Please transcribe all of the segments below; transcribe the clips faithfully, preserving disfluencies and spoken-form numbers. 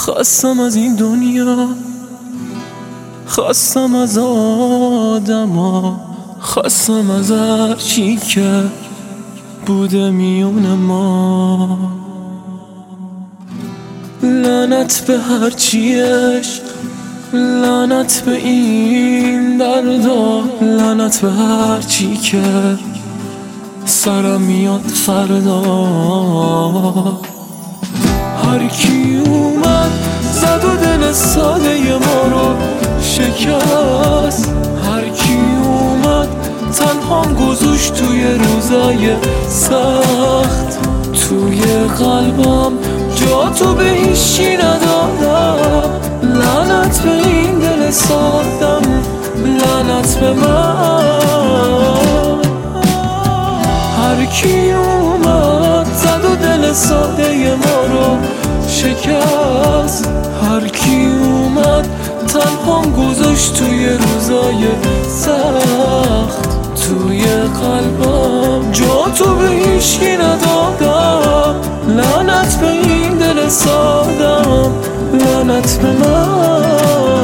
خواستم از این دنیا، خواستم از آدما، خواستم از هر چی که بوده میون ما. لعنت به هر چی عشق، لعنت به این دردا، لعنت به هر چی که سرم میاد فردا. هر کی اومد زد و دل ساده ما رو شکست، هر کی اومد تنهام گذاشت توی روزای سخت. توی قلبم جا تو به هیچی ندادم، لعنت به این دل سادم، لعنت به من. هر کی اومد زد و دل ساده ما رو شکست، هر کی اومد تنهام گذاشت توی روزای سخت. توی قلبم جا تو به هیچی ندادم، لعنت به این دل سادم، لعنت به من.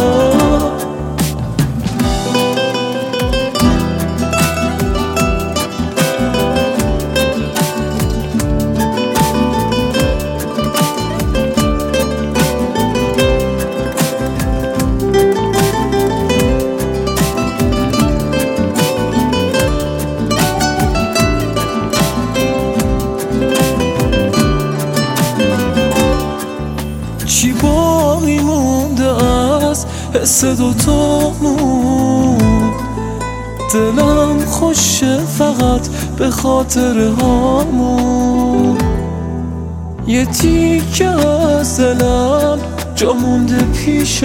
چی باقی مونده از حس دوتامون؟ دلم خوشه فقط به خاطر هامون. یه تیکه از دلم جا مونده پیشت،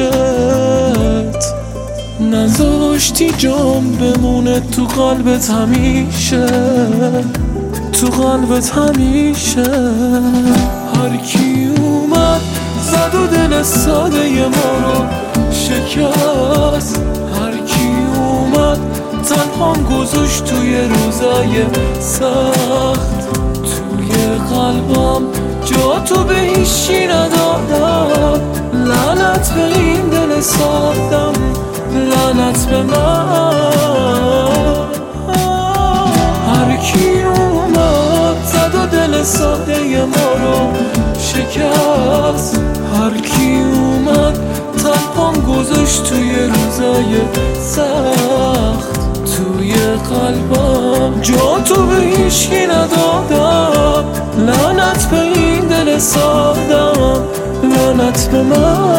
نذاشتی جام بمونه تو قلبت همیشه، تو قلبت همیشه. هر کی اومد زد و دل ساده ما رو شکست، هر کی اومد تنهام گذاشت توی روزای سخت. توی قلبم جا تو به هیچی ندادم، لعنت به این دل سادم، لعنت به من. هر کی اومد زد و دل ساده ما رو شکست، هر کی اومد تنهام گذاشت توی روزای سخت. توی قلبم جا تو به هیچی ندادم، لعنت به این دل سادم، لعنت به من.